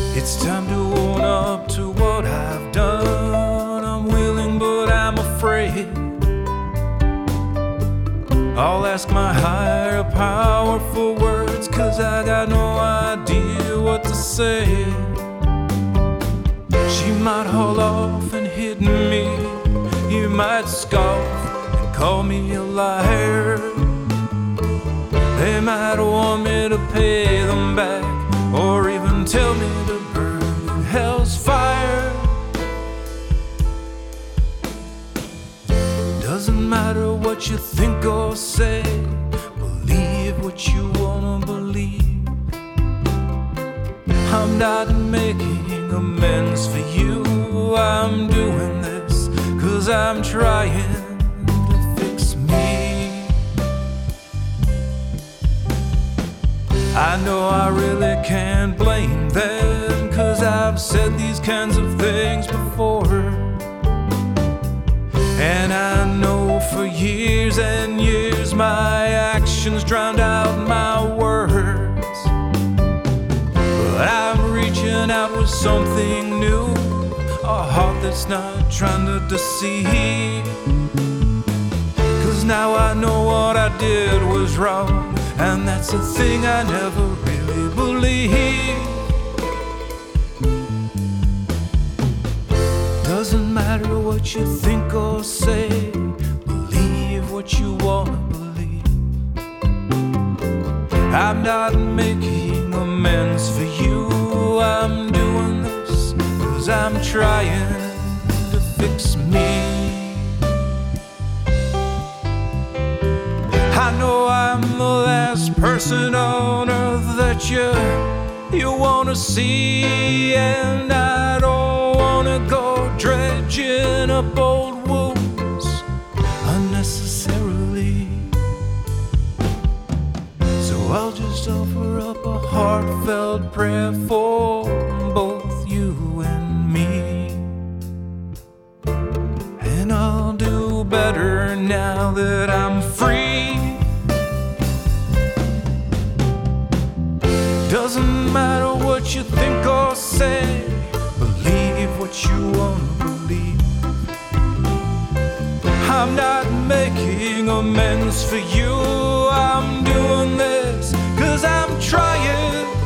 It's time to own up to what I've done. I'm willing, but I'm afraid. I'll ask my higher power for words, 'cause I got no idea what to say. She might haul off and hit me. You might scoff and call me a liar. They might want me to pay them back, or even tell me to burn in hell's fire. Doesn't matter what you think or say, believe what you wanna believe. I'm not making amends for you. I'm doing this 'cause I'm trying to fix me. I know I really can't blame them, 'cause I've said these kinds of things before. And I know for years and years my actions drowned out my words. But I'm reaching out with something new, a heart that's not trying to deceive. 'Cause now I know what I did was wrong, and that's a thing I never really believed. Doesn't matter what you think or say, believe what you wanna believe. I'm not making amends for you. I'm doing this 'cause I'm trying to fix me. I know I'm the last person on earth that you wanna see, and I don't wanna go dredging up old wounds unnecessarily. So I'll just offer up a heartfelt prayer for both you and me. And I'll do better now that I'm free. Doesn't matter what you think or say, believe what you wanna believe. I'm not making amends for you. I'm doing this 'cause I'm trying